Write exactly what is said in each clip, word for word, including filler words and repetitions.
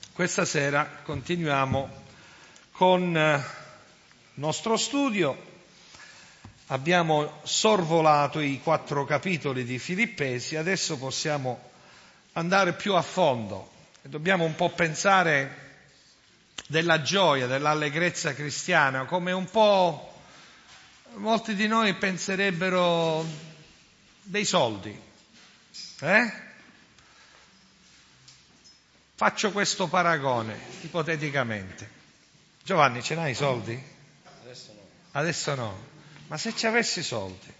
Questa sera continuiamo con il nostro studio. Abbiamo sorvolato i quattro capitoli di Filippesi, adesso possiamo andare più a fondo. Dobbiamo un po' pensare della gioia, dell'allegrezza cristiana, come un po' molti di noi penserebbero dei soldi. Eh? Faccio questo paragone, ipoteticamente. Giovanni, ce n'hai i soldi? Adesso no. Adesso no. Ma se ci avessi soldi,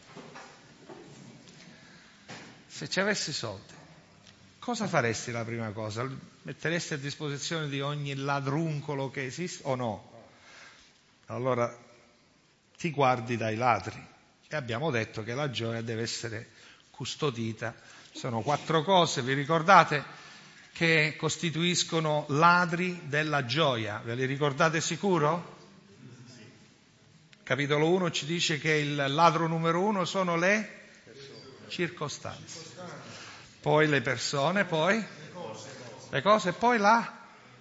se ci avessi soldi, cosa faresti la prima cosa? Metteresti a disposizione di ogni ladruncolo che esiste o no? Allora ti guardi dai ladri. E abbiamo detto che la gioia deve essere custodita. Sono quattro cose, vi ricordate? Che costituiscono ladri della gioia. Ve li ricordate sicuro? Capitolo uno ci dice che il ladro numero uno sono le circostanze, poi le persone, poi le cose, poi la...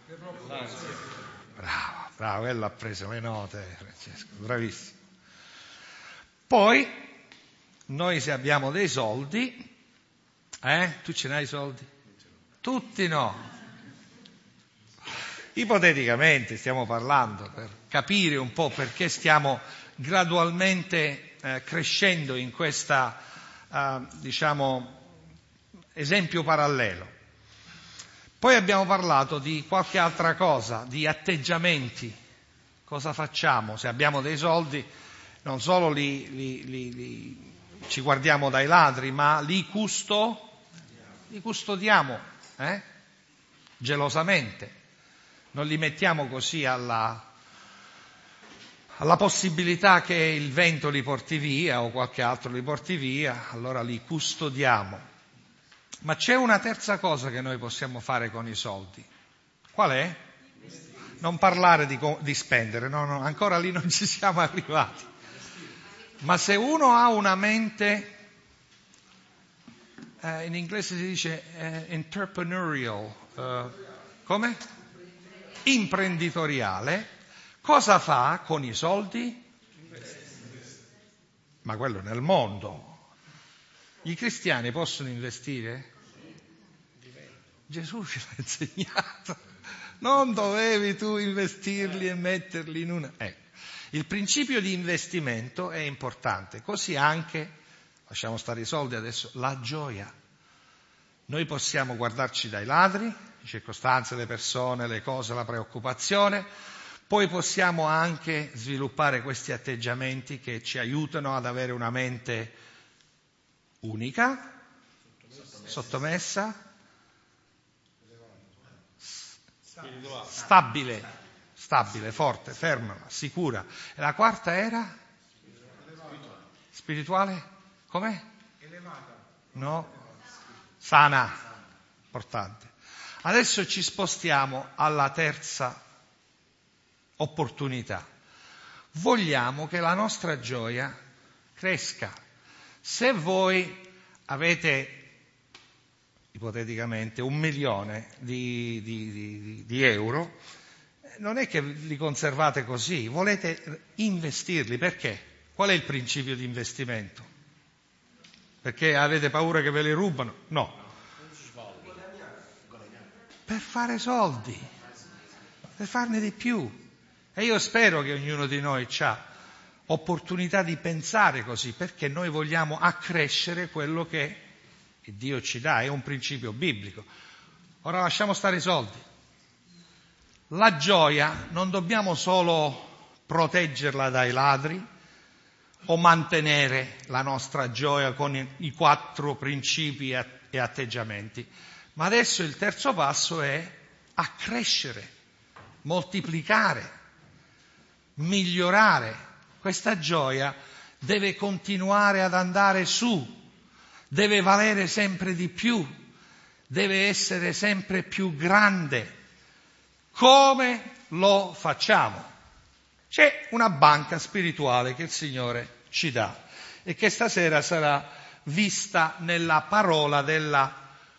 Bravo, bravo, quello ha preso le note, Francesco, bravissimo. Poi, noi se abbiamo dei soldi, eh? Tu ce n'hai i soldi? Tutti no. Ipoteticamente stiamo parlando per capire un po' perché stiamo gradualmente eh, crescendo in questa, eh, diciamo, esempio parallelo. Poi abbiamo parlato di qualche altra cosa, di atteggiamenti. Cosa facciamo? Se abbiamo dei soldi, non solo li, li, li, li ci guardiamo dai ladri, ma li, custo, li custodiamo. Eh? Gelosamente, non li mettiamo così alla, alla possibilità che il vento li porti via o qualche altro li porti via, allora li custodiamo. Ma c'è una terza cosa che noi possiamo fare con i soldi. Qual è? Non parlare di, di spendere, no, no, ancora lì non ci siamo arrivati. Ma se uno ha una mente... Uh, in inglese si dice uh, entrepreneurial, uh, come? Imprenditoriale. Cosa fa con i soldi? Ma quello nel mondo. I cristiani possono investire? Gesù ce l'ha insegnato. Non dovevi tu investirli e metterli in una... Ecco. Il principio di investimento è importante, così anche... Lasciamo stare i soldi adesso, la gioia. Noi possiamo guardarci dai ladri, le circostanze, le persone, le cose, la preoccupazione, poi possiamo anche sviluppare questi atteggiamenti che ci aiutano ad avere una mente unica, sottomessa, sottomessa stabile, stabile, forte, ferma, sicura. E la quarta era? Spirituale? Com'è? Elevata. No? Sana. Importante. Adesso ci spostiamo alla terza opportunità. Vogliamo che la nostra gioia cresca. Se voi avete, ipoteticamente, un milione di, di, di, di euro, non è che li conservate così, volete investirli. Perché? Qual è il principio di investimento? Perché avete paura che ve li rubano? No. Per fare soldi, per farne di più. E io spero che ognuno di noi ha opportunità di pensare così, perché noi vogliamo accrescere quello che Dio ci dà, è un principio biblico. Ora lasciamo stare i soldi. La gioia non dobbiamo solo proteggerla dai ladri, o mantenere la nostra gioia con i quattro principi e atteggiamenti. Ma adesso il terzo passo è accrescere, moltiplicare, migliorare. Questa gioia deve continuare ad andare su, deve valere sempre di più, deve essere sempre più grande. Come lo facciamo? C'è una banca spirituale che il Signore ci dà e che stasera sarà vista nella parola della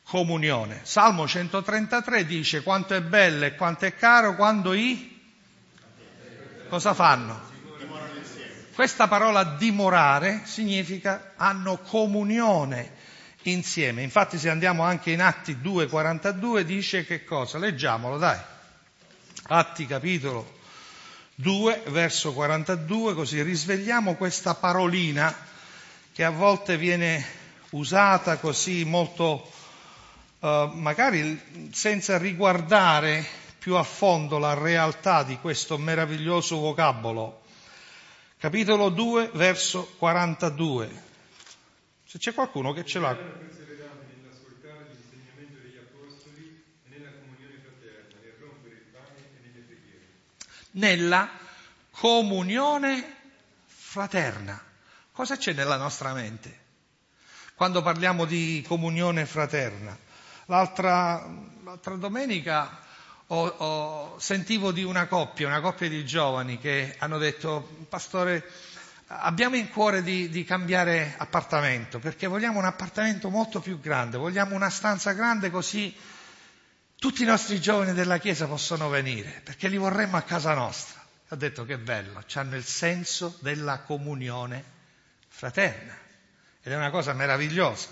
comunione. Salmo centotrentatré dice quanto è bello e quanto è caro quando i... cosa fanno? Questa parola dimorare significa hanno comunione insieme. Infatti se andiamo anche in Atti due quarantadue dice che cosa? Leggiamolo, dai. Atti capitolo due, verso quarantadue, così risvegliamo questa parolina che a volte viene usata così molto, eh, magari senza riguardare più a fondo la realtà di questo meraviglioso vocabolo. Capitolo due, verso quarantadue. Se c'è qualcuno che ce l'ha. Nell'ascoltare l'insegnamento degli apostoli e nella comunione fraterna, nel rompere il pane e nelle preghiere. Nella comunione fraterna. Cosa c'è nella nostra mente quando parliamo di comunione fraterna? L'altra, l'altra domenica ho, ho, sentivo di una coppia, una coppia di giovani che hanno detto: pastore, abbiamo in cuore di, di cambiare appartamento perché vogliamo un appartamento molto più grande, vogliamo una stanza grande così tutti i nostri giovani della chiesa possono venire, perché li vorremmo a casa nostra. Ho detto: che bello, hanno il senso della comunione fraterna ed è una cosa meravigliosa.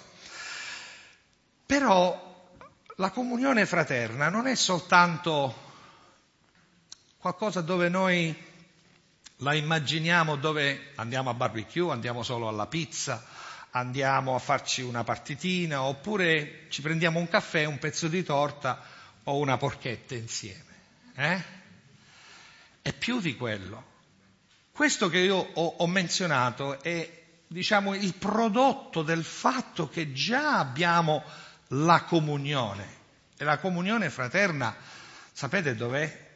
Però la comunione fraterna non è soltanto qualcosa dove noi la immaginiamo, dove andiamo a barbecue, andiamo solo alla pizza, andiamo a farci una partitina, oppure ci prendiamo un caffè, un pezzo di torta o una porchetta insieme. Eh? È più di quello. Questo che io ho, ho menzionato è, diciamo, il prodotto del fatto che già abbiamo la comunione. E la comunione fraterna, sapete dov'è?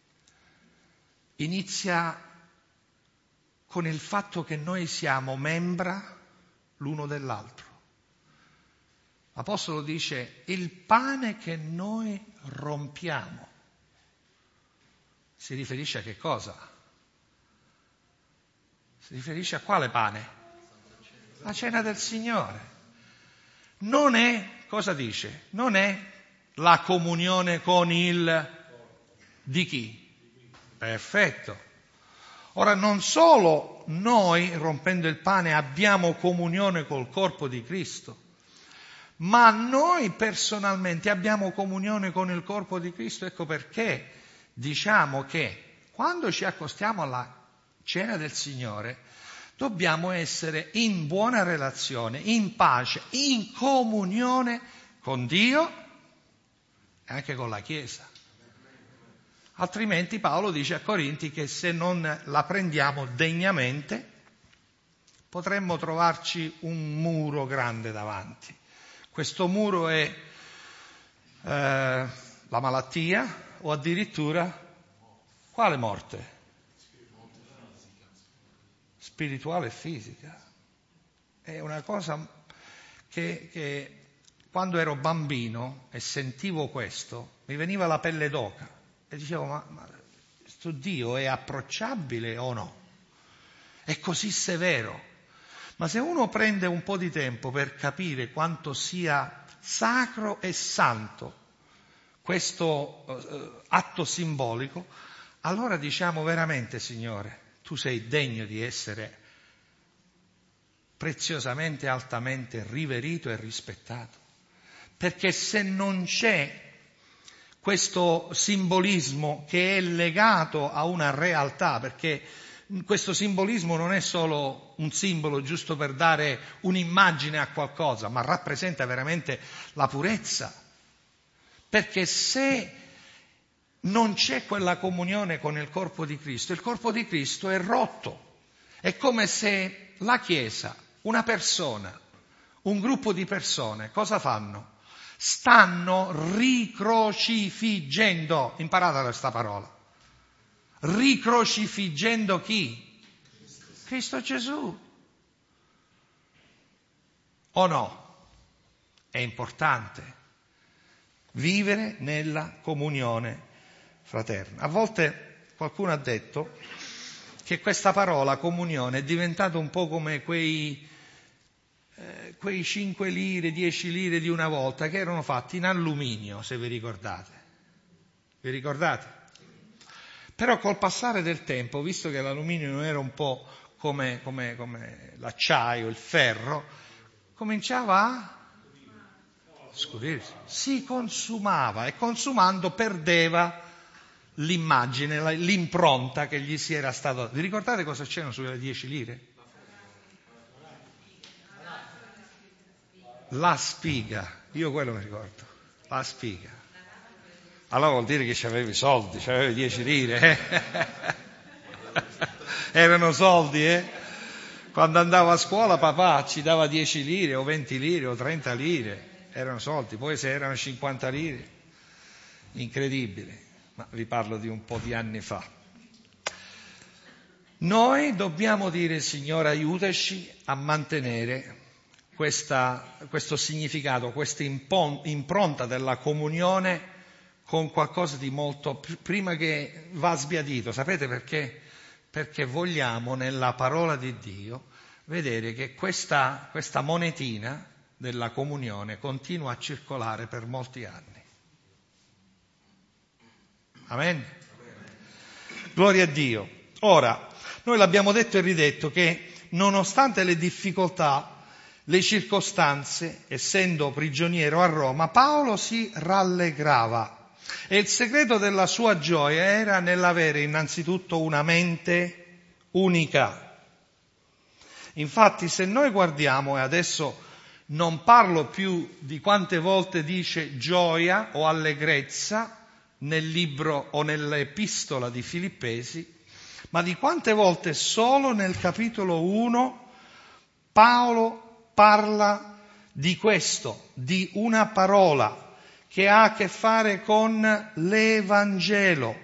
Inizia con il fatto che noi siamo membra l'uno dell'altro. L'Apostolo dice: il pane che noi rompiamo si riferisce a che cosa? Si riferisce a quale pane? La cena del Signore. Non è, cosa dice? Non è la comunione con il di chi? Perfetto. Ora, non solo noi, rompendo il pane, abbiamo comunione col corpo di Cristo, ma noi personalmente abbiamo comunione con il corpo di Cristo. Ecco perché diciamo che quando ci accostiamo alla cena del Signore dobbiamo essere in buona relazione, in pace, in comunione con Dio e anche con la Chiesa. Altrimenti Paolo dice a Corinti che se non la prendiamo degnamente potremmo trovarci un muro grande davanti. Questo muro è eh, la malattia o addirittura quale morte? Spirituale e fisica. È una cosa che, che quando ero bambino e sentivo questo mi veniva la pelle d'oca. E dicevo, ma, ma questo Dio è approcciabile o no? È così severo. Ma se uno prende un po' di tempo per capire quanto sia sacro e santo questo uh, atto simbolico, allora diciamo veramente: Signore, tu sei degno di essere preziosamente, altamente riverito e rispettato. Perché se non c'è questo simbolismo che è legato a una realtà, perché questo simbolismo non è solo un simbolo giusto per dare un'immagine a qualcosa, ma rappresenta veramente la purezza. Perché se non c'è quella comunione con il corpo di Cristo, il corpo di Cristo è rotto. È come se la Chiesa, una persona, un gruppo di persone, cosa fanno? Stanno ricrocifiggendo, imparate questa parola, ricrocifiggendo chi? Cristo Gesù. O no? È importante vivere nella comunione fraterna. A volte qualcuno ha detto che questa parola comunione è diventata un po' come quei eh, quei cinque lire, dieci lire di una volta che erano fatti in alluminio, se vi ricordate. Vi ricordate? Però col passare del tempo, visto che l'alluminio non era un po' come, come, come l'acciaio, il ferro, cominciava a scurirsi, si consumava e consumando perdeva l'immagine, l'impronta che gli si era stata. Vi ricordate cosa c'erano sulle dieci lire? La spiga, io quello mi ricordo, la spiga. Allora vuol dire che c'avevi soldi, c'avevi dieci lire, eh? Erano soldi, eh? Quando andavo a scuola papà ci dava dieci lire o venti lire o trenta lire, erano soldi, poi se erano cinquanta lire, incredibile, ma vi parlo di un po' di anni fa. Noi dobbiamo dire, Signore, aiutaci a mantenere questa, questo significato, questa impronta della comunione con qualcosa di molto prima che va sbiadito. Sapete perché? Perché vogliamo nella parola di Dio vedere che questa, questa monetina della comunione continua a circolare per molti anni. Amen? Gloria a Dio. Ora, noi l'abbiamo detto e ridetto che nonostante le difficoltà, le circostanze, essendo prigioniero a Roma, Paolo si rallegrava. E il segreto della sua gioia era nell'avere innanzitutto una mente unica. Infatti, se noi guardiamo, e adesso non parlo più di quante volte dice gioia o allegrezza nel libro o nell'epistola di Filippesi, ma di quante volte solo nel capitolo uno Paolo parla di questo, di una parola che ha a che fare con l'Evangelo.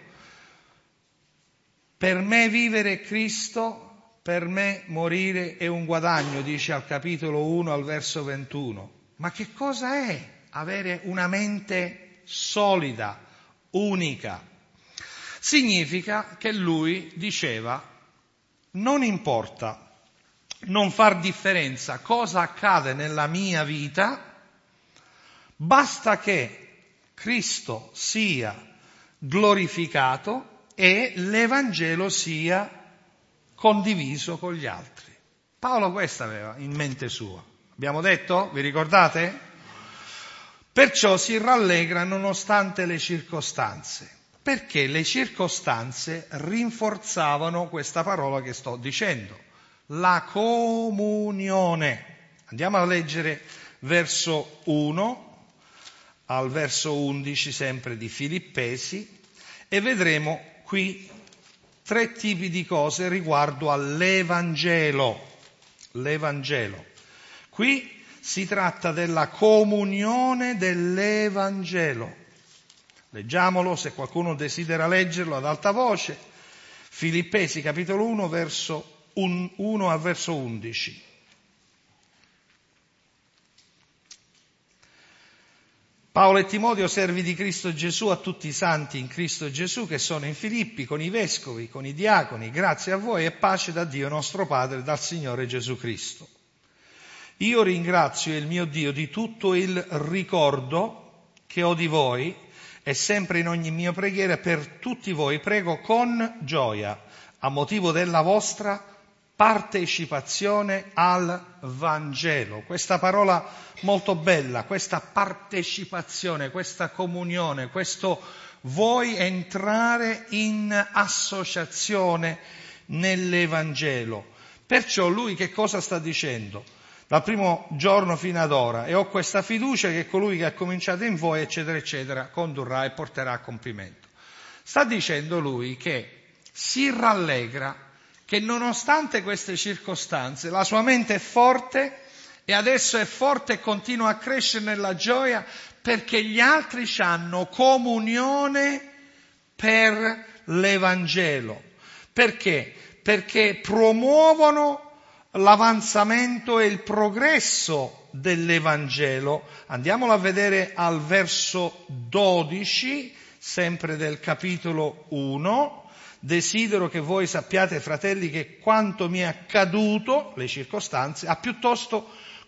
Per me vivere è Cristo, per me morire è un guadagno, dice al capitolo uno al verso ventuno. Ma che cosa è avere una mente solida, unica? Significa che lui diceva, non importa non far differenza cosa accade nella mia vita, basta che Cristo sia glorificato e l'Evangelo sia condiviso con gli altri. Paolo questo aveva in mente sua. Abbiamo detto? Vi ricordate? Perciò si rallegra nonostante le circostanze, perché le circostanze rinforzavano questa parola che sto dicendo, la comunione. Andiamo a leggere verso uno al verso undici sempre di Filippesi e vedremo qui tre tipi di cose riguardo all'Evangelo. L'Evangelo. Qui si tratta della comunione dell'Evangelo. Leggiamolo, se qualcuno desidera leggerlo ad alta voce. Filippesi capitolo uno, verso uno al verso undici. Paolo e Timoteo, servi di Cristo Gesù, a tutti i santi in Cristo Gesù che sono in Filippi, con i vescovi, con i diaconi, grazie a voi e pace da Dio nostro Padre e dal Signore Gesù Cristo. Io ringrazio il mio Dio di tutto il ricordo che ho di voi e sempre in ogni mia preghiera per tutti voi prego con gioia a motivo della vostra partecipazione al Vangelo. Questa parola molto bella, questa partecipazione, questa comunione, questo vuoi entrare in associazione nell'Evangelo. Perciò lui che cosa sta dicendo? Dal primo giorno fino ad ora, e ho questa fiducia che colui che ha cominciato in voi, eccetera, eccetera, condurrà e porterà a compimento. Sta dicendo lui che si rallegra che nonostante queste circostanze la sua mente è forte e adesso è forte e continua a crescere nella gioia perché gli altri hanno comunione per l'Evangelo. Perché? Perché promuovono l'avanzamento e il progresso dell'Evangelo. Andiamolo a vedere al verso dodici, sempre del capitolo uno. Desidero che voi sappiate, fratelli, che quanto mi è accaduto, le circostanze, ha piuttosto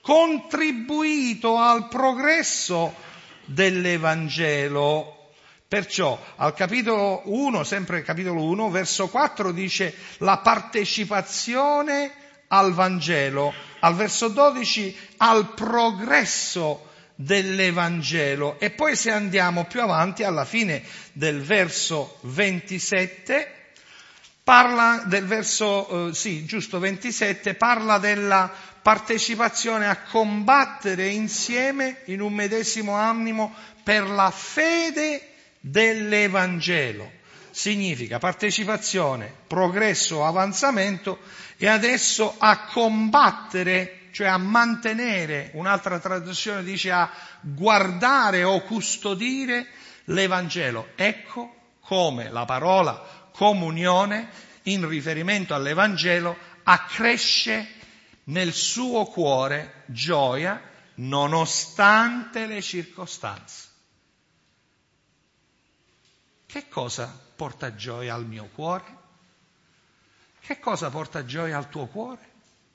contribuito al progresso dell'Evangelo. Perciò al capitolo uno, sempre capitolo uno, verso quattro dice la partecipazione al Vangelo, al verso dodici al progresso dell'Evangelo, e poi se andiamo più avanti alla fine del verso ventisette parla del verso eh, sì giusto ventisette parla della partecipazione a combattere insieme in un medesimo animo per la fede dell'Evangelo. Significa partecipazione, progresso, avanzamento, e adesso a combattere, cioè a mantenere, un'altra traduzione dice a guardare o custodire l'Evangelo. Ecco come la parola comunione, in riferimento all'Evangelo, accresce nel suo cuore gioia nonostante le circostanze. Che cosa porta gioia al mio cuore? Che cosa porta gioia al tuo cuore?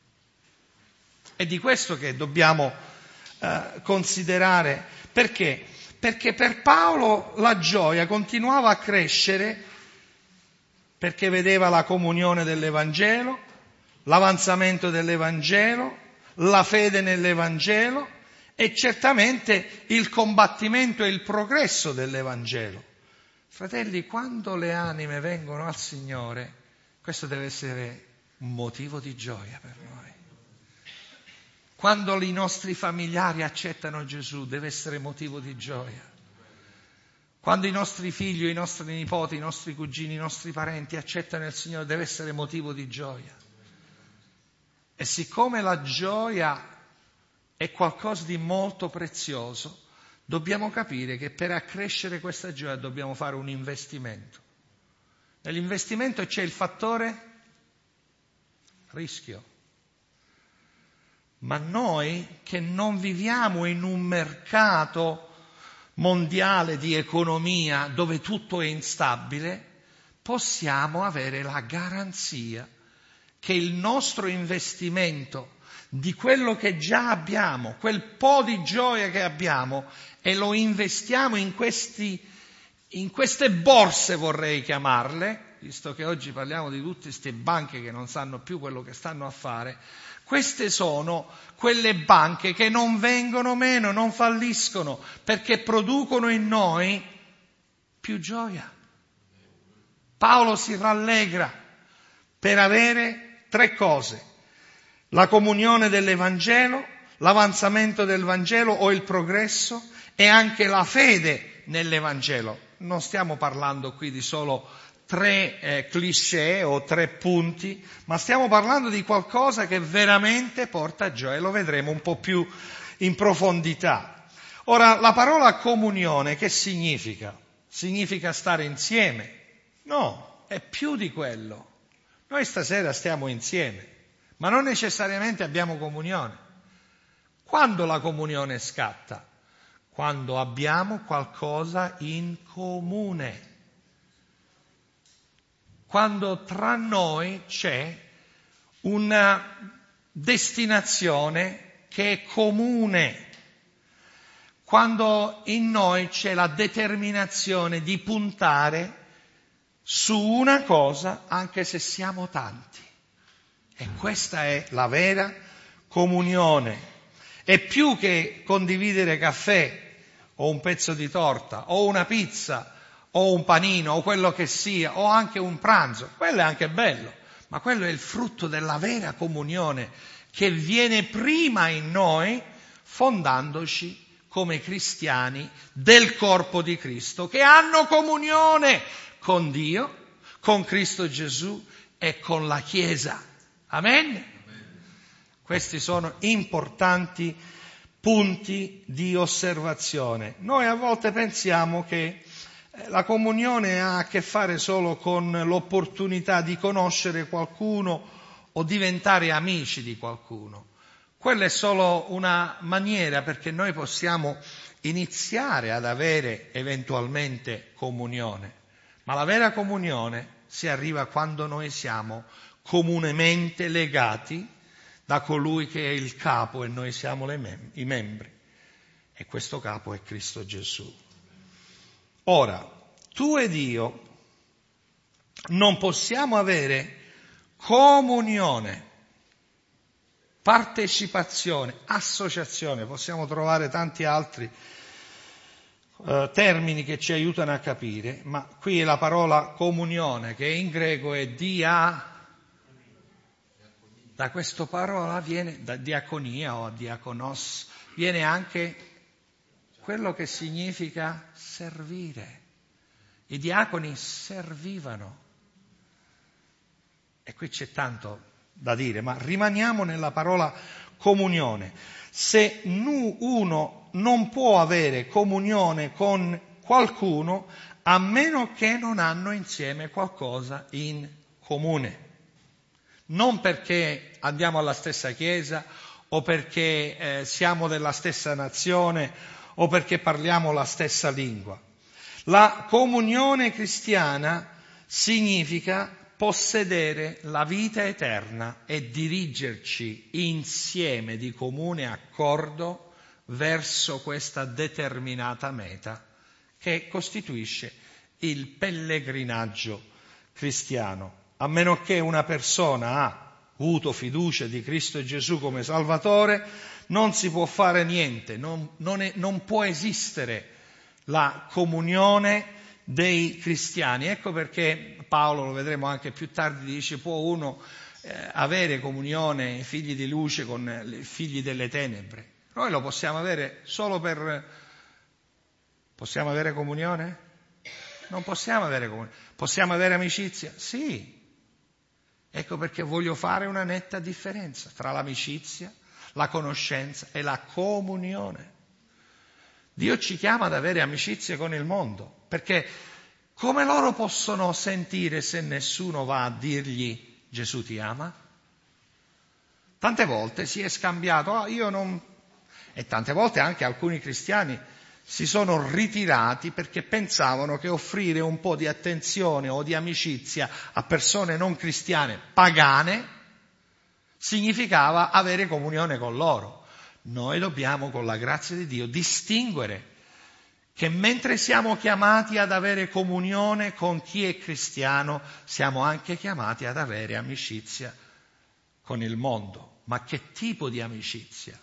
È di questo che dobbiamo eh, considerare. Perché? Perché per Paolo la gioia continuava a crescere perché vedeva la comunione dell'Evangelo, l'avanzamento dell'Evangelo, la fede nell'Evangelo e certamente il combattimento e il progresso dell'Evangelo. Fratelli, quando le anime vengono al Signore, questo deve essere un motivo di gioia per noi. Quando i nostri familiari accettano Gesù, deve essere motivo di gioia. Quando i nostri figli, i nostri nipoti, i nostri cugini, i nostri parenti accettano il Signore, deve essere motivo di gioia. E siccome la gioia è qualcosa di molto prezioso, dobbiamo capire che per accrescere questa gioia dobbiamo fare un investimento. Nell'investimento c'è il fattore rischio. Ma noi che non viviamo in un mercato mondiale di economia dove tutto è instabile, possiamo avere la garanzia che il nostro investimento di quello che già abbiamo, quel po' di gioia che abbiamo, e lo investiamo in questi, in queste borse, vorrei chiamarle, visto che oggi parliamo di tutte queste banche che non sanno più quello che stanno a fare. Queste sono quelle banche che non vengono meno, non falliscono, perché producono in noi più gioia. Paolo si rallegra per avere tre cose: la comunione dell'Evangelo, l'avanzamento del Vangelo o il progresso, e anche la fede nell'Evangelo. Non stiamo parlando qui di solo tre eh, cliché o tre punti, ma stiamo parlando di qualcosa che veramente porta gioia, lo vedremo un po' più in profondità. Ora, la parola comunione che significa? Significa stare insieme? No, è più di quello. Noi stasera stiamo insieme, ma non necessariamente abbiamo comunione. Quando la comunione scatta? Quando abbiamo qualcosa in comune. Quando tra noi c'è una destinazione che è comune, quando in noi c'è la determinazione di puntare su una cosa anche se siamo tanti. E questa è la vera comunione. È più che condividere caffè o un pezzo di torta o una pizza o un panino, o quello che sia, o anche un pranzo. Quello è anche bello, ma quello è il frutto della vera comunione che viene prima in noi, fondandoci come cristiani del corpo di Cristo, che hanno comunione con Dio, con Cristo Gesù e con la Chiesa. Amen? Amen. Questi sono importanti punti di osservazione. Noi a volte pensiamo che la comunione ha a che fare solo con l'opportunità di conoscere qualcuno o diventare amici di qualcuno. Quella è solo una maniera perché noi possiamo iniziare ad avere eventualmente comunione, ma la vera comunione si arriva quando noi siamo comunemente legati da colui che è il capo e noi siamo le mem- i membri. E questo capo è Cristo Gesù. Ora, tu ed io non possiamo avere comunione, partecipazione, associazione, possiamo trovare tanti altri eh, termini che ci aiutano a capire, ma qui è la parola comunione, che in greco è dia, da questa parola viene, da diaconia o diaconos, viene anche quello che significa servire. I diaconi servivano. E qui c'è tanto da dire, ma rimaniamo nella parola comunione. Se uno non può avere comunione con qualcuno, a meno che non hanno insieme qualcosa in comune. Non perché andiamo alla stessa chiesa o perché eh, siamo della stessa nazione o perché parliamo la stessa lingua. La comunione cristiana significa possedere la vita eterna e dirigerci insieme di comune accordo verso questa determinata meta che costituisce il pellegrinaggio cristiano. A meno che una persona ha avuto fiducia di Cristo Gesù come Salvatore, non si può fare niente, non, non, è, non può esistere la comunione dei cristiani. Ecco perché Paolo, lo vedremo anche più tardi, dice: può uno eh, avere comunione, figli di luce, con i figli delle tenebre? Noi lo possiamo avere solo per... Possiamo avere comunione? Non possiamo avere comunione. Possiamo avere amicizia? Sì. Ecco perché voglio fare una netta differenza tra l'amicizia, la conoscenza e la comunione. Dio ci chiama ad avere amicizia con il mondo, perché come loro possono sentire se nessuno va a dirgli Gesù ti ama? Tante volte si è scambiato, oh, io non... e tante volte anche alcuni cristiani si sono ritirati perché pensavano che offrire un po' di attenzione o di amicizia a persone non cristiane, pagane, significava avere comunione con loro. Noi dobbiamo, con la grazia di Dio, distinguere che mentre siamo chiamati ad avere comunione con chi è cristiano, siamo anche chiamati ad avere amicizia con il mondo. Ma che tipo di amicizia?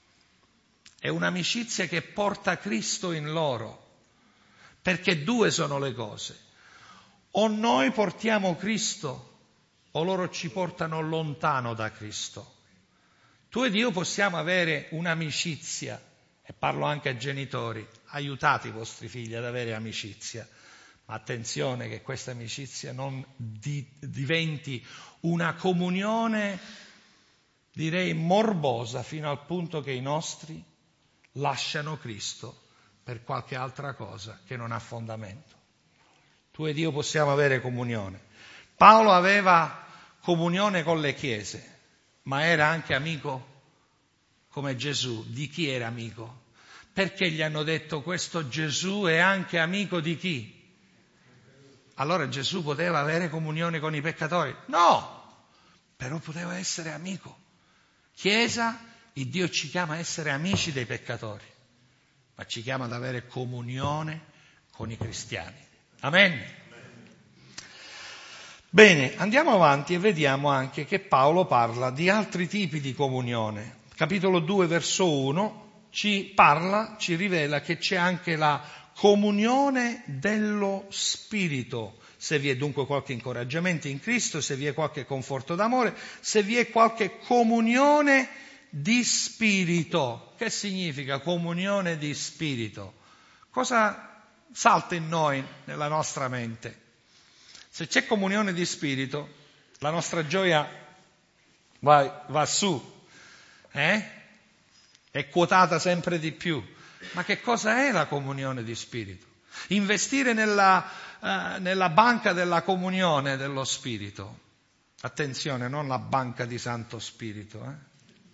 È un'amicizia che porta Cristo in loro, perché due sono le cose: o noi portiamo Cristo o loro ci portano lontano da Cristo. Tu ed io possiamo avere un'amicizia, e parlo anche ai genitori: aiutate i vostri figli ad avere amicizia, ma attenzione che questa amicizia non di, diventi una comunione, direi morbosa, fino al punto che i nostri lasciano Cristo per qualche altra cosa che non ha fondamento. Tu ed io possiamo avere comunione. Paolo aveva comunione con le chiese, ma era anche amico come Gesù. Di chi era amico? Perché gli hanno detto questo Gesù è anche amico di chi? Allora Gesù poteva avere comunione con i peccatori? No, però poteva essere amico. Chiesa, il Dio ci chiama a essere amici dei peccatori, ma ci chiama ad avere comunione con i cristiani. Amen? Bene, andiamo avanti e vediamo anche che Paolo parla di altri tipi di comunione. Capitolo due, verso uno, ci parla, ci rivela che c'è anche la comunione dello Spirito. Se vi è dunque qualche incoraggiamento in Cristo, se vi è qualche conforto d'amore, se vi è qualche comunione di spirito. Che significa comunione di spirito? Cosa salta in noi, nella nostra mente? Se c'è comunione di spirito, la nostra gioia va, va su, eh? È quotata sempre di più. Ma che cosa è la comunione di spirito? Investire nella, uh, nella banca della comunione dello spirito. Attenzione, non la banca di Santo Spirito, eh?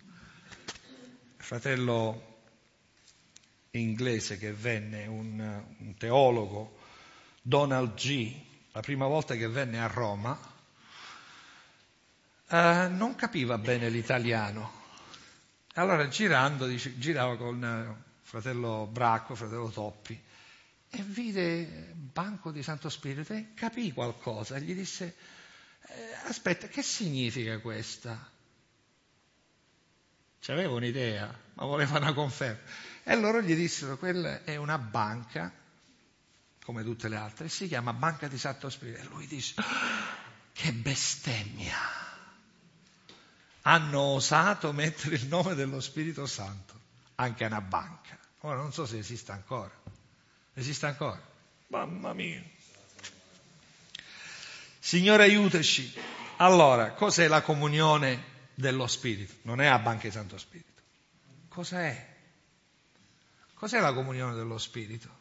Fratello inglese che venne, un, un teologo, Donald G., la prima volta che venne a Roma, eh, non capiva bene l'italiano. Allora girando, dice, girava con eh, fratello Bracco, fratello Toppi, e vide Banco di Santo Spirito e capì qualcosa. E gli disse, eh, aspetta, che significa questa? C'aveva un'idea, ma voleva una conferma. E loro gli dissero, quella è una banca, come tutte le altre, si chiama Banca di Santo Spirito. E lui disse, oh, che bestemmia! Hanno osato mettere il nome dello Spirito Santo anche a una banca. Ora non so se esiste ancora. Esiste ancora? Mamma mia! Signore, aiutaci. Allora, cos'è la comunione dello Spirito? Non è la Banca di Santo Spirito. Cos'è? Cos'è la comunione dello Spirito?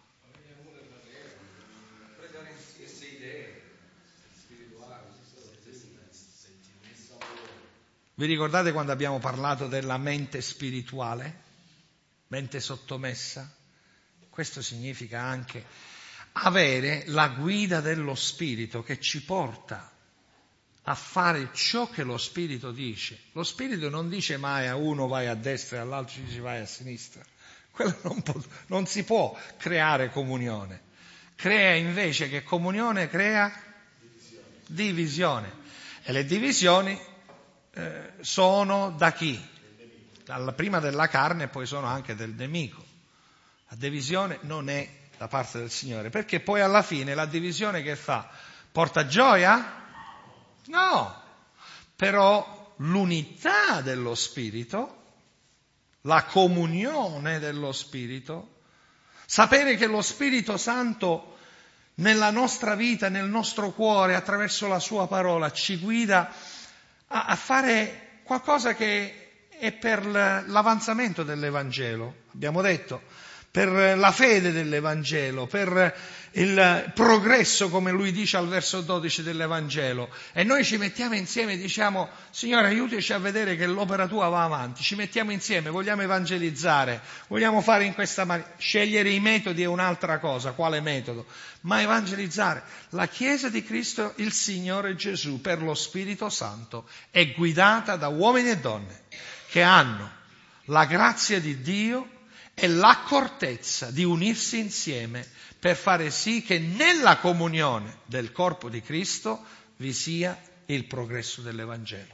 Vi ricordate quando abbiamo parlato della mente spirituale? Mente sottomessa? Questo significa anche avere la guida dello Spirito che ci porta a fare ciò che lo Spirito dice. Lo Spirito non dice mai a uno vai a destra e all'altro dice vai a sinistra. Quello non, può, non si può creare comunione. Crea invece che comunione crea divisione. divisione. E le divisioni eh, sono da chi? Dalla, prima della carne e poi sono anche del nemico. La divisione non è da parte del Signore, perché poi alla fine la divisione che fa? Porta gioia? No, però l'unità dello Spirito, la comunione dello Spirito, sapere che lo Spirito Santo nella nostra vita, nel nostro cuore, attraverso la sua parola, ci guida a, a fare qualcosa che è per l'avanzamento dell'Evangelo, abbiamo detto, per la fede dell'Evangelo, per il progresso, come lui dice al verso dodici dell'Evangelo. E noi ci mettiamo insieme e diciamo, Signore, aiutaci a vedere che l'opera tua va avanti. Ci mettiamo insieme, vogliamo evangelizzare, vogliamo fare in questa maniera. Scegliere i metodi è un'altra cosa, quale metodo? Ma evangelizzare. La Chiesa di Cristo, il Signore Gesù, per lo Spirito Santo, è guidata da uomini e donne che hanno la grazia di Dio e l'accortezza di unirsi insieme per fare sì che nella comunione del corpo di Cristo vi sia il progresso dell'Evangelo.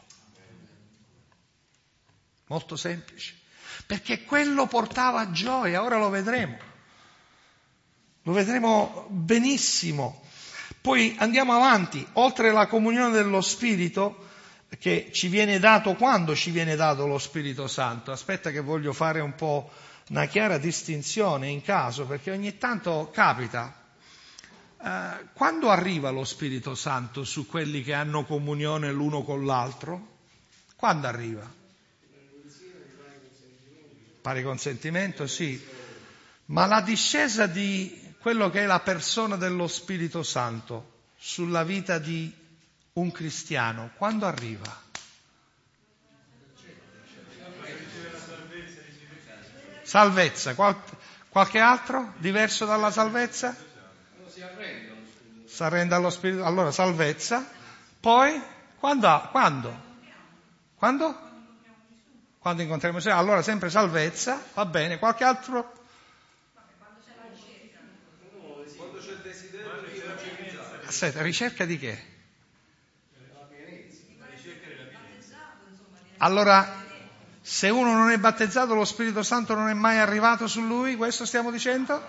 Molto semplice, perché quello portava gioia, ora lo vedremo, lo vedremo benissimo. Poi andiamo avanti, oltre la comunione dello Spirito, che ci viene dato, quando ci viene dato lo Spirito Santo? Aspetta che voglio fare un po' una chiara distinzione in caso, perché ogni tanto capita. Eh, quando arriva lo Spirito Santo su quelli che hanno comunione l'uno con l'altro? Quando arriva? Pari consentimento, sì. Ma la discesa di quello che è la persona dello Spirito Santo sulla vita di un cristiano, quando arriva? Salvezza, Qual- qualche altro diverso dalla salvezza? Si arrende allo Spirito. Allora salvezza, poi quando? Quando? Quando? Quando incontriamo il Signore. Allora sempre salvezza, va bene, qualche altro? Quando c'è il desiderio di evangelizzare. Aspetta, ricerca di che? Allora, se uno non è battezzato, lo Spirito Santo non è mai arrivato su lui, questo stiamo dicendo?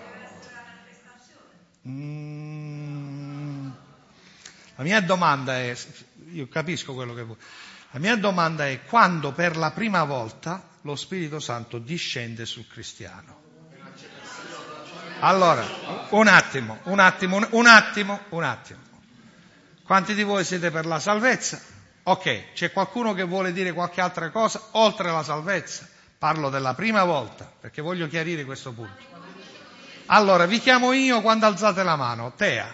Mm. La mia domanda è, io capisco quello che vuoi, la mia domanda è quando per la prima volta lo Spirito Santo discende sul cristiano. Allora, un attimo, un attimo, un attimo, un attimo. Quanti di voi siete per la salvezza? Ok, c'è qualcuno che vuole dire qualche altra cosa oltre la salvezza? Parlo della prima volta, perché voglio chiarire questo punto. Allora, vi chiamo io quando alzate la mano. Tea.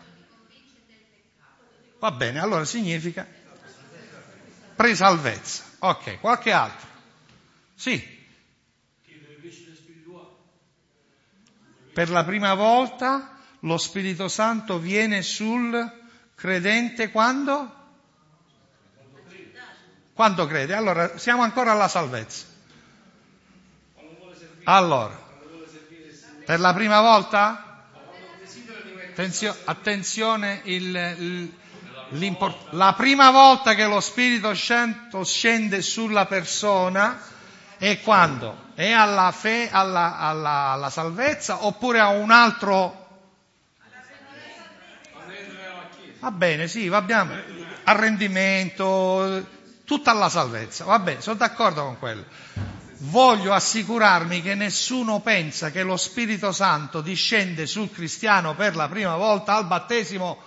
Va bene, allora significa pre-salvezza. Ok, qualche altro? Sì. Per la prima volta lo Spirito Santo viene sul credente quando? Quanto crede? Allora, siamo ancora alla salvezza. Allora, per la prima volta? Attenzio- attenzione, il, il, la prima volta che lo Spirito Santo scende sulla persona è quando? È alla, fe, alla, alla, alla salvezza oppure a un altro... Va bene, sì, va bene, arrendimento, tutta alla salvezza, va bene, sono d'accordo con quello. Voglio assicurarmi che nessuno pensa che lo Spirito Santo discende sul cristiano per la prima volta al battesimo.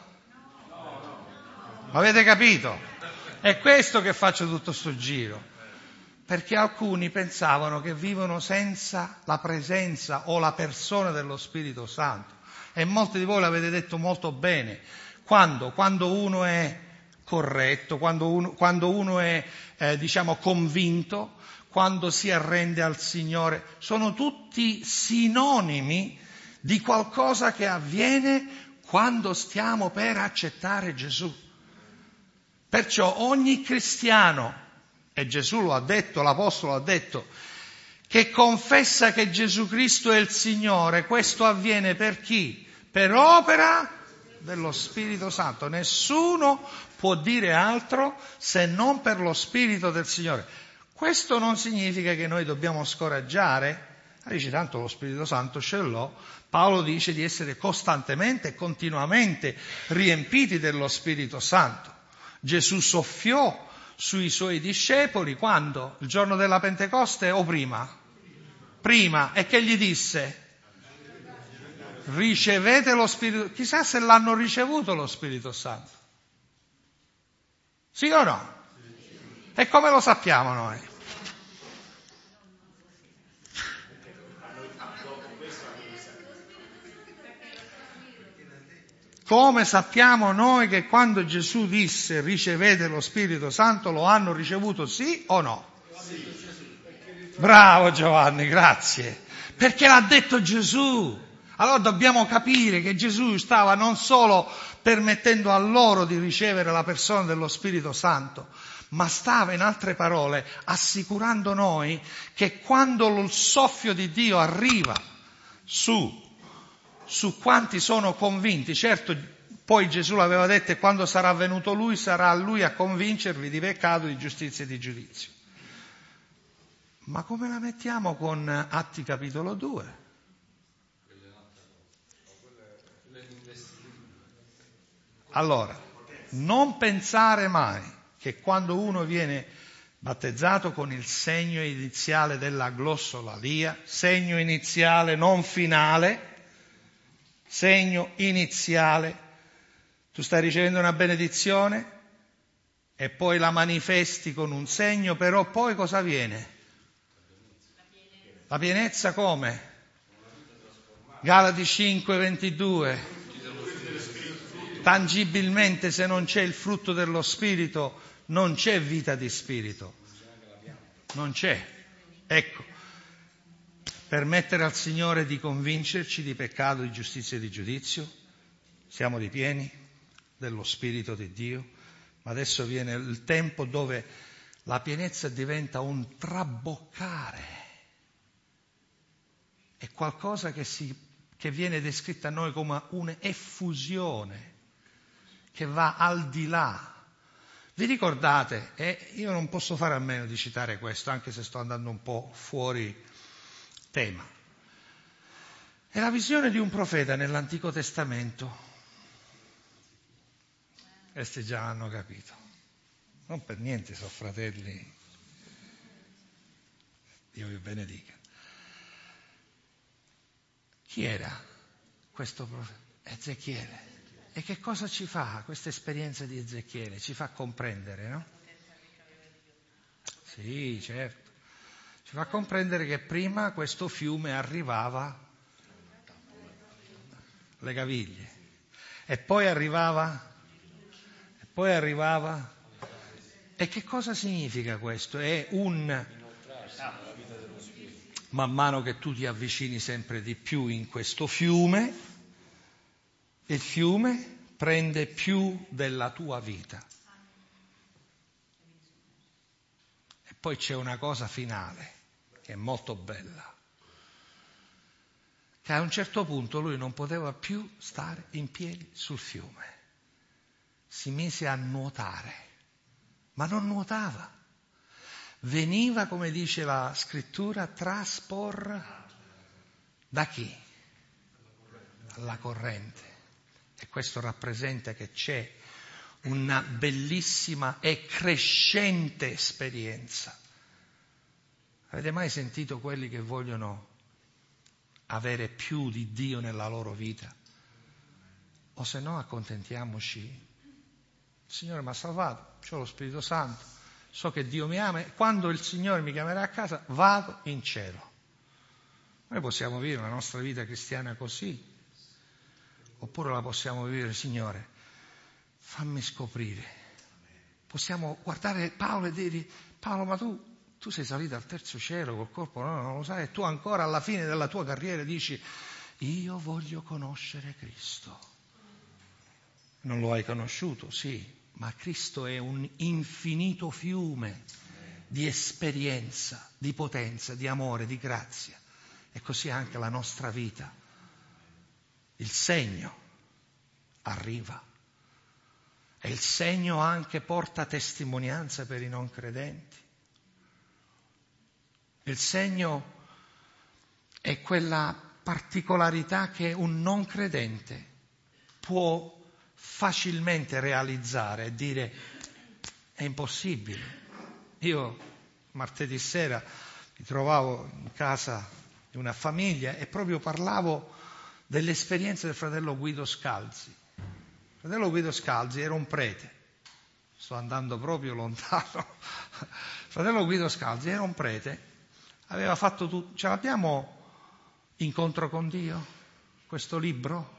Avete capito? È questo che faccio tutto sto giro. Perché alcuni pensavano che vivono senza la presenza o la persona dello Spirito Santo. E molti di voi l'avete detto molto bene. Quando? Quando uno è corretto, quando uno, quando uno è, eh, diciamo, convinto, quando si arrende al Signore. Sono tutti sinonimi di qualcosa che avviene quando stiamo per accettare Gesù. Perciò ogni cristiano, e Gesù lo ha detto, l'Apostolo ha detto, che confessa che Gesù Cristo è il Signore, questo avviene per chi? Per opera dello Spirito Santo. Nessuno può dire altro se non per lo Spirito del Signore. Questo non significa che noi dobbiamo scoraggiare. Dice, tanto lo Spirito Santo ce l'ho. Paolo dice di essere costantemente e continuamente riempiti dello Spirito Santo. Gesù soffiò sui suoi discepoli quando? Il giorno della Pentecoste o prima? Prima. E che gli disse? Ricevete lo Spirito. Chissà se l'hanno ricevuto lo Spirito Santo. Sì o no? E come lo sappiamo noi? Come sappiamo noi che quando Gesù disse ricevete lo Spirito Santo lo hanno ricevuto, sì o no? Bravo Giovanni, grazie. Perché l'ha detto Gesù. Allora dobbiamo capire che Gesù stava non solo permettendo a loro di ricevere la persona dello Spirito Santo, ma stava, in altre parole, assicurando noi che quando il soffio di Dio arriva su, su quanti sono convinti, certo, poi Gesù l'aveva detto e quando sarà venuto Lui, sarà Lui a convincervi di peccato, di giustizia e di giudizio. Ma come la mettiamo con Atti capitolo due? Allora, non pensare mai che quando uno viene battezzato con il segno iniziale della glossolalia, segno iniziale non finale, segno iniziale, tu stai ricevendo una benedizione e poi la manifesti con un segno, però poi cosa avviene? La pienezza come? Galati cinque ventidue. Tangibilmente, se non c'è il frutto dello Spirito, non c'è vita di Spirito. Non c'è. Ecco, permettere al Signore di convincerci di peccato, di giustizia e di giudizio, siamo ripieni dello Spirito di Dio, ma adesso viene il tempo dove la pienezza diventa un traboccare. È qualcosa che, si, che viene descritta a noi come un'effusione, che va al di là. Vi ricordate, e io non posso fare a meno di citare questo, anche se sto andando un po' fuori tema, è la visione di un profeta nell'Antico Testamento. Questi già hanno capito. Non per niente sono fratelli. Dio vi benedica. Chi era questo profeta? Ezechiele. E che cosa ci fa questa esperienza di Ezechiele? Ci fa comprendere, no? Sì, certo. Ci fa comprendere che prima questo fiume arrivava alle caviglie e poi arrivava e poi arrivava e che cosa significa questo? È un man mano che tu ti avvicini sempre di più in questo fiume, il fiume prende più della tua vita. poi c'è una cosa finale che è molto bella, che a un certo punto lui non poteva più stare in piedi sul fiume, si mise a nuotare, ma non nuotava, veniva, come dice la scrittura, traspor da chi? Dalla corrente. E questo rappresenta che c'è una bellissima e crescente esperienza. Avete mai sentito quelli che vogliono avere più di Dio nella loro vita? O se no accontentiamoci. Il Signore mi ha salvato, ho lo Spirito Santo, so che Dio mi ama e quando il Signore mi chiamerà a casa vado in cielo. Noi possiamo vivere la nostra vita cristiana così, oppure la possiamo vivere, Signore, fammi scoprire. Possiamo guardare Paolo e dire, Paolo, ma tu, tu sei salito al terzo cielo col corpo, no, non lo sai, e tu ancora alla fine della tua carriera dici, io voglio conoscere Cristo. Non lo hai conosciuto, sì, ma Cristo è un infinito fiume di esperienza, di potenza, di amore, di grazia. E così anche la nostra vita. Il segno arriva. E il segno anche porta testimonianza per i non credenti. Il segno è quella particolarità che un non credente può facilmente realizzare e dire è impossibile. Io martedì sera mi trovavo in casa di una famiglia e proprio parlavo dell'esperienza del fratello Guido Scalzi. Il fratello Guido Scalzi era un prete, sto andando proprio lontano. Il fratello Guido Scalzi era un prete, aveva fatto tutto. Ce l'abbiamo Incontro con Dio? Questo libro?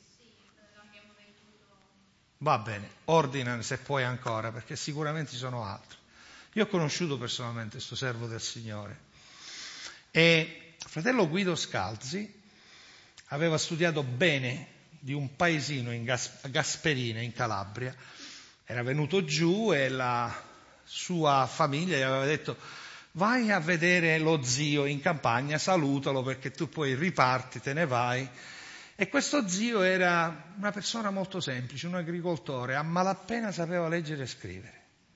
Va bene, ordinane se puoi ancora, perché sicuramente ci sono altri. Io ho conosciuto personalmente questo servo del Signore. E il fratello Guido Scalzi aveva studiato bene di un paesino in Gas- Gasperina, in Calabria. Era venuto giù e la sua famiglia gli aveva detto vai a vedere lo zio in campagna, salutalo perché tu poi riparti, te ne vai. E questo zio era una persona molto semplice, un agricoltore, a malapena sapeva leggere e scrivere.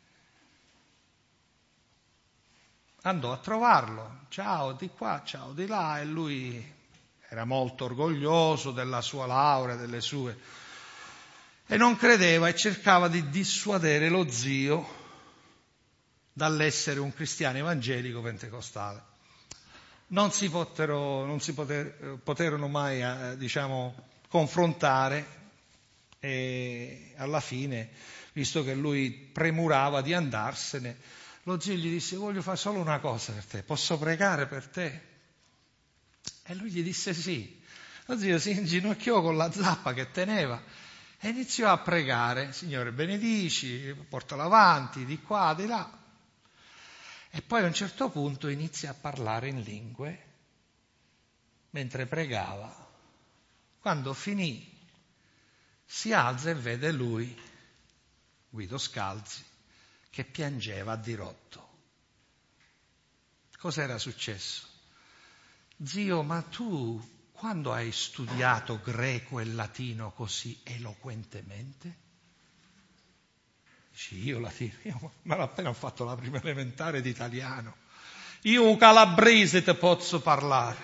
Andò a trovarlo, ciao di qua, ciao di là, e lui era molto orgoglioso della sua laurea, delle sue, e non credeva e cercava di dissuadere lo zio dall'essere un cristiano evangelico pentecostale. Non si poterono, non si poter, poterono mai, eh, diciamo, confrontare e alla fine, visto che lui premurava di andarsene, lo zio gli disse voglio fare solo una cosa per te, posso pregare per te? E lui gli disse sì. Lo zio si inginocchiò con la zappa che teneva e iniziò a pregare, Signore benedici, portalo avanti, di qua, di là. E poi a un certo punto inizia a parlare in lingue mentre pregava. Quando finì si alza e vede lui, Guido Scalzi, che piangeva a dirotto. Cos'era successo? Zio, ma tu quando hai studiato greco e latino così eloquentemente? Dici, io latino, io me l'ho appena fatto la prima elementare di italiano. Io un calabrese te posso parlare.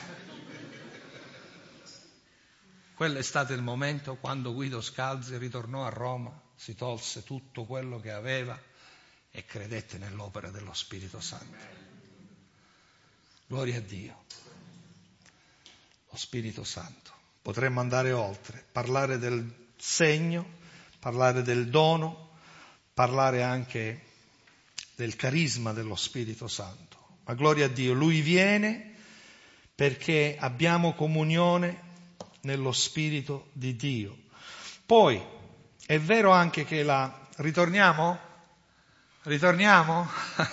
Quello è stato il momento quando Guido Scalzi ritornò a Roma, si tolse tutto quello che aveva e credette nell'opera dello Spirito Santo. Gloria a Dio. Lo Spirito Santo. Potremmo andare oltre, parlare del segno, parlare del dono, parlare anche del carisma dello Spirito Santo. Ma gloria a Dio, Lui viene perché abbiamo comunione nello Spirito di Dio. Poi, è vero anche che la... Ritorniamo? Ritorniamo?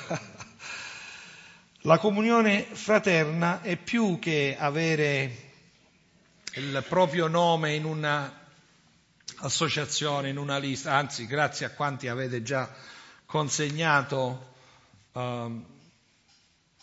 La comunione fraterna è più che avere il proprio nome in una associazione, in una lista, anzi grazie a quanti avete già consegnato uh,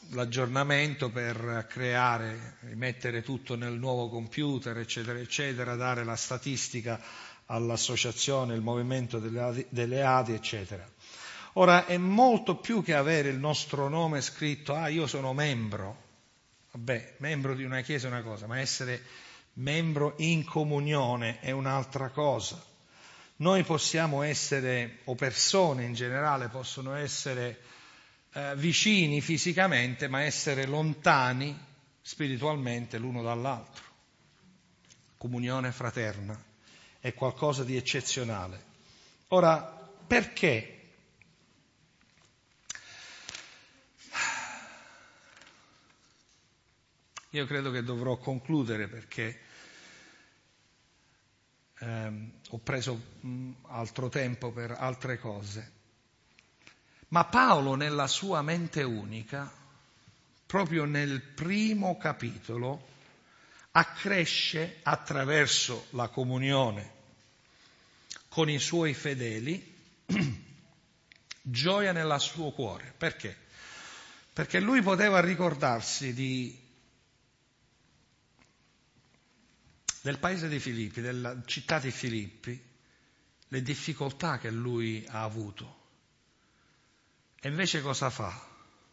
l'aggiornamento per creare, rimettere tutto nel nuovo computer, eccetera, eccetera, dare la statistica all'associazione, il movimento delle A D I, delle A D I, eccetera. Ora, è molto più che avere il nostro nome scritto, ah, io sono membro. Vabbè, membro di una chiesa è una cosa, ma essere membro in comunione è un'altra cosa. Noi possiamo essere, o persone in generale possono essere eh, vicini fisicamente, ma essere lontani spiritualmente l'uno dall'altro. Comunione fraterna è qualcosa di eccezionale. Ora, perché? Io credo che dovrò concludere perché ehm, ho preso mh, altro tempo per altre cose. Ma Paolo nella sua mente unica, proprio nel primo capitolo, accresce attraverso la comunione con i suoi fedeli gioia nel suo cuore. Perché? Perché lui poteva ricordarsi di del paese di Filippi, della città di Filippi, le difficoltà che lui ha avuto. E invece cosa fa?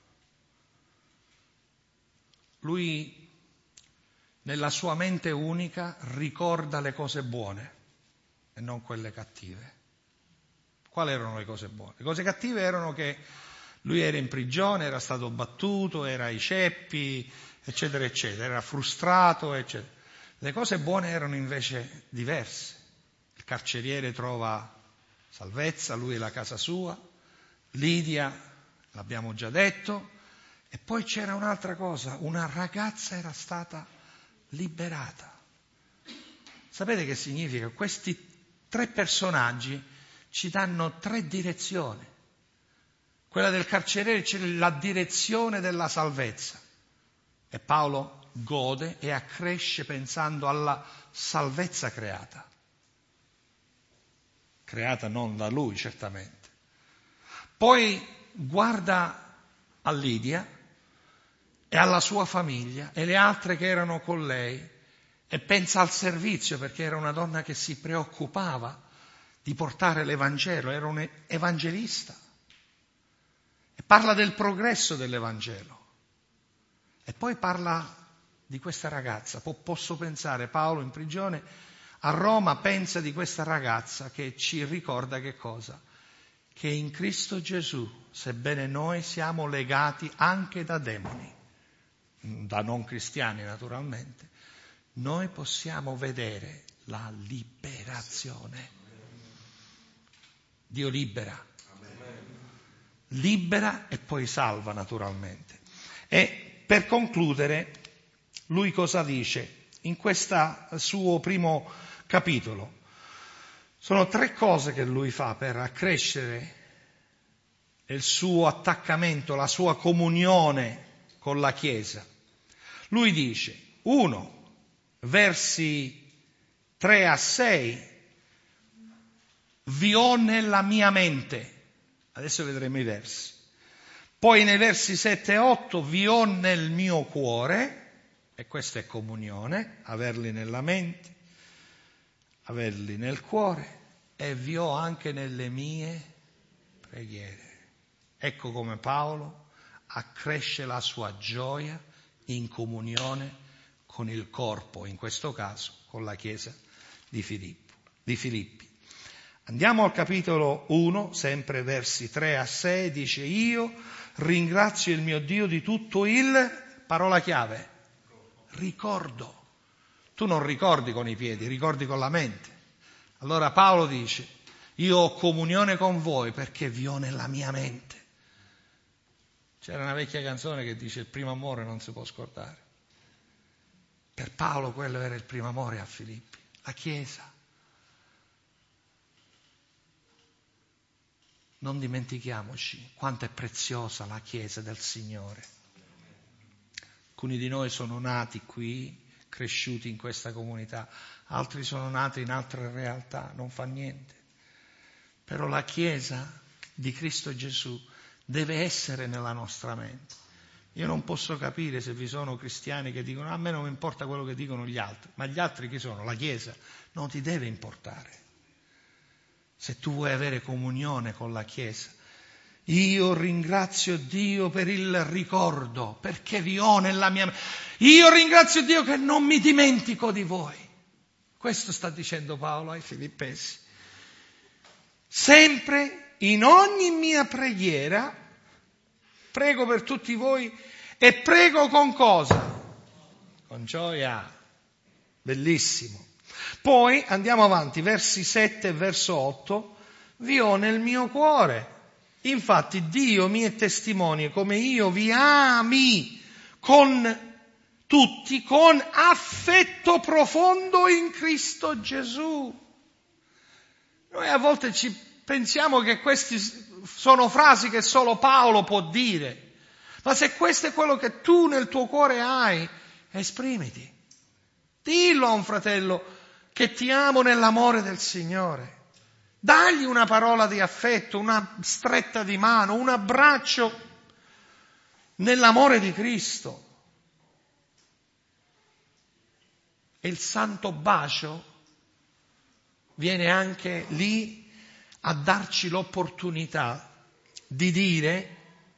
Lui, nella sua mente unica, ricorda le cose buone e non quelle cattive. Quali erano le cose buone? Le cose cattive erano che lui era in prigione, era stato battuto, era ai ceppi, eccetera, eccetera, era frustrato, eccetera. Le cose buone erano invece diverse. Il carceriere trova salvezza, lui e la casa sua, Lidia, l'abbiamo già detto, e poi c'era un'altra cosa, una ragazza era stata liberata. Sapete che significa? Questi tre personaggi ci danno tre direzioni. Quella del carceriere c'è la direzione della salvezza. E Paolo gode e accresce pensando alla salvezza creata. Creata non da lui, certamente. Poi guarda a Lidia e alla sua famiglia e le altre che erano con lei e pensa al servizio, perché era una donna che si preoccupava di portare l'Evangelo, era un evangelista. E parla del progresso dell'Evangelo. E poi parla di questa ragazza. Posso pensare, Paolo in prigione a Roma pensa di questa ragazza che ci ricorda che cosa? Che in Cristo Gesù, sebbene noi siamo legati anche da demoni, da non cristiani naturalmente, noi possiamo vedere la liberazione. Dio libera. Libera e poi salva naturalmente. E per concludere, lui cosa dice? In questo suo primo capitolo sono tre cose che lui fa per accrescere il suo attaccamento, la sua comunione con la Chiesa. Lui dice, uno, versi tre a sei, vi ho nella mia mente. Adesso vedremo i versi. Poi nei versi sette e otto, vi ho nel mio cuore. E questa è comunione, averli nella mente, averli nel cuore, e vi ho anche nelle mie preghiere. Ecco come Paolo accresce la sua gioia in comunione con il corpo, in questo caso con la Chiesa di Filippo, di Filippi. Andiamo al capitolo uno, sempre versi tre a sei, dice io ringrazio il mio Dio di tutto il, parola chiave, ricordo. Tu non ricordi con i piedi, ricordi con la mente. Allora Paolo dice, io ho comunione con voi perché vi ho nella mia mente. C'era una vecchia canzone che dice il primo amore non si può scordare. Per Paolo quello era il primo amore a Filippi, la Chiesa. Non dimentichiamoci quanto è preziosa la Chiesa del Signore. Alcuni di noi sono nati qui, cresciuti in questa comunità, altri sono nati in altre realtà, non fa niente. Però la Chiesa di Cristo Gesù deve essere nella nostra mente, Io non posso capire se vi sono cristiani che dicono a me non mi importa quello che dicono gli altri, ma gli altri chi sono? La Chiesa. Non ti deve importare. Se tu vuoi avere comunione con la Chiesa, io ringrazio Dio per il ricordo, perché vi ho nella mia... Io ringrazio Dio che non mi dimentico di voi. Questo sta dicendo Paolo ai Filippesi. Sempre, in ogni mia preghiera, prego per tutti voi e prego con cosa? Con gioia. Bellissimo. Poi andiamo avanti, versi sette e verso otto. Vi ho nel mio cuore. Infatti Dio mi è testimone come io vi ami con tutti con affetto profondo in Cristo Gesù. Noi a volte ci pensiamo che queste sono frasi che solo Paolo può dire, ma se questo è quello che tu nel tuo cuore hai, esprimiti. Dillo a un fratello che ti amo nell'amore del Signore. Dagli una parola di affetto, una stretta di mano, un abbraccio nell'amore di Cristo. E il santo bacio viene anche lì a darci l'opportunità di dire: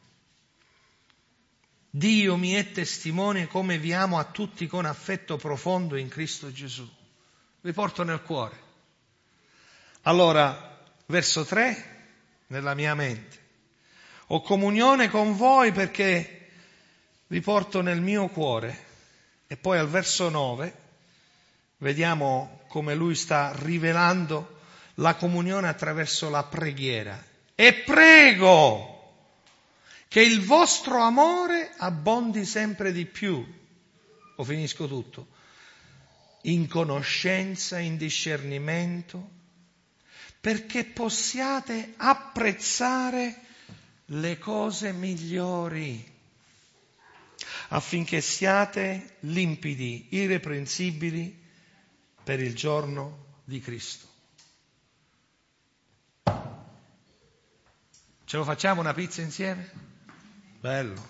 Dio mi è testimone come vi amo a tutti con affetto profondo in Cristo Gesù. Vi porto nel cuore. Allora, verso tre, nella mia mente. Ho comunione con voi perché vi porto nel mio cuore. E poi al verso nove vediamo come lui sta rivelando la comunione attraverso la preghiera. E prego che il vostro amore abbondi sempre di più. O finisco tutto. In conoscenza, in discernimento, perché possiate apprezzare le cose migliori, affinché siate limpidi, irreprensibili per il giorno di Cristo. Ce lo facciamo una pizza insieme? Bello.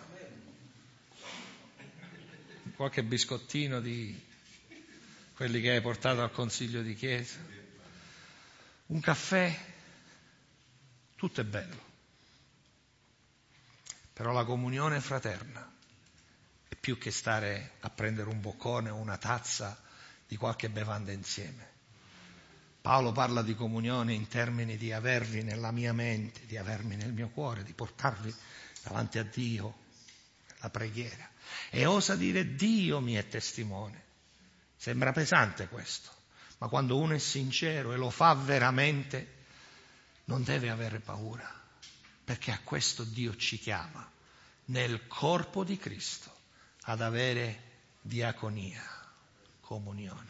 Qualche biscottino di quelli che hai portato al consiglio di chiesa. Un caffè, tutto è bello, però la comunione fraterna è più che stare a prendere un boccone o una tazza di qualche bevanda insieme. Paolo parla di comunione in termini di avervi nella mia mente, di avermi nel mio cuore, di portarvi davanti a Dio, la preghiera. E osa dire Dio mi è testimone. Sembra pesante questo. Ma quando uno è sincero e lo fa veramente, non deve avere paura, perché a questo Dio ci chiama, nel corpo di Cristo, ad avere diaconia, comunione.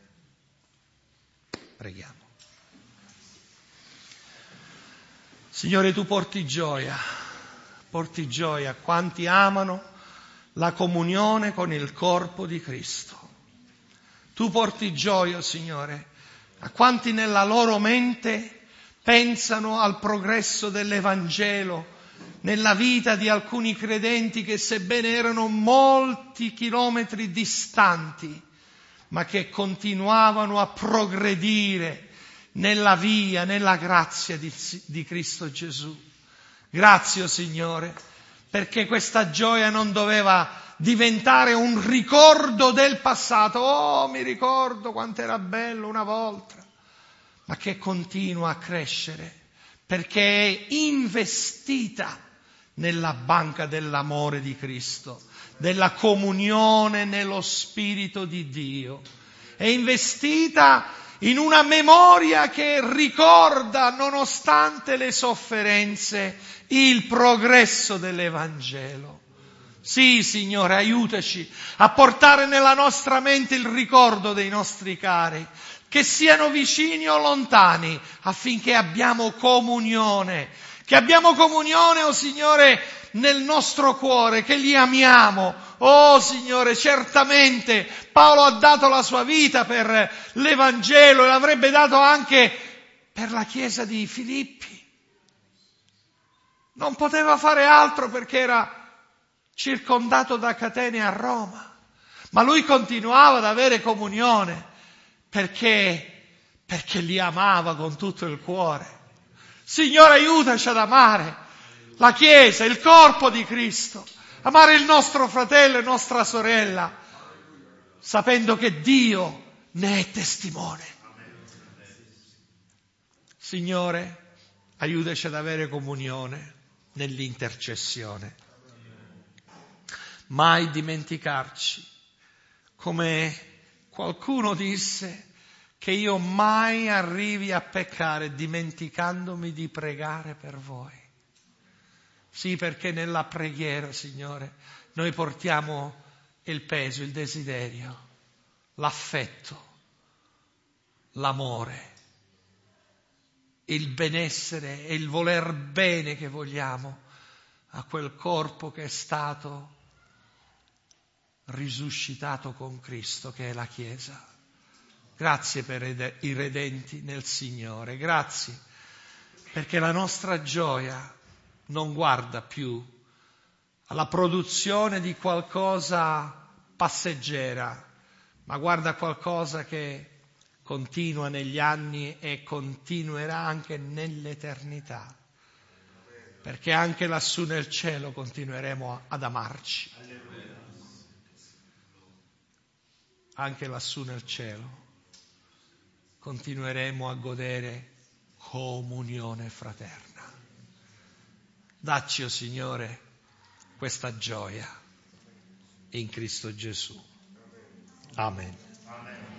Preghiamo. Signore, tu porti gioia, porti gioia a quanti amano la comunione con il corpo di Cristo. Tu porti gioia, Signore, a quanti nella loro mente pensano al progresso dell'Evangelo nella vita di alcuni credenti che, sebbene erano molti chilometri distanti, ma che continuavano a progredire nella via, nella grazia di, di Cristo Gesù. Grazie, oh Signore, perché questa gioia non doveva diventare un ricordo del passato. Oh, mi ricordo quanto era bello una volta, ma che continua a crescere perché è investita nella banca dell'amore di Cristo, della comunione nello Spirito di Dio. È investita in una memoria che ricorda, nonostante le sofferenze, il progresso dell'Evangelo. Sì, Signore, aiutaci a portare nella nostra mente il ricordo dei nostri cari, che siano vicini o lontani, affinché abbiamo comunione, che abbiamo comunione, oh Signore, nel nostro cuore, che li amiamo. Oh Signore, certamente Paolo ha dato la sua vita per l'Evangelo e l'avrebbe dato anche per la Chiesa di Filippi. Non poteva fare altro perché era circondato da catene a Roma, ma lui continuava ad avere comunione perché, perché li amava con tutto il cuore. Signore, aiutaci ad amare la Chiesa, il corpo di Cristo, amare il nostro fratello e nostra sorella, sapendo che Dio ne è testimone. Signore, aiutaci ad avere comunione nell'intercessione. Mai dimenticarci, come qualcuno disse, che io mai arrivi a peccare dimenticandomi di pregare per voi. Sì, perché nella preghiera, Signore, noi portiamo il peso, il desiderio, l'affetto, l'amore, il benessere e il voler bene che vogliamo a quel corpo che è stato risuscitato con Cristo, che è la Chiesa. Grazie per i redenti nel Signore, grazie perché la nostra gioia non guarda più alla produzione di qualcosa passeggera, ma guarda qualcosa che continua negli anni e continuerà anche nell'eternità, perché anche lassù nel cielo continueremo ad amarci. Anche lassù nel cielo continueremo a godere comunione fraterna. Dacci, o Signore, questa gioia in Cristo Gesù. Amen. Amen.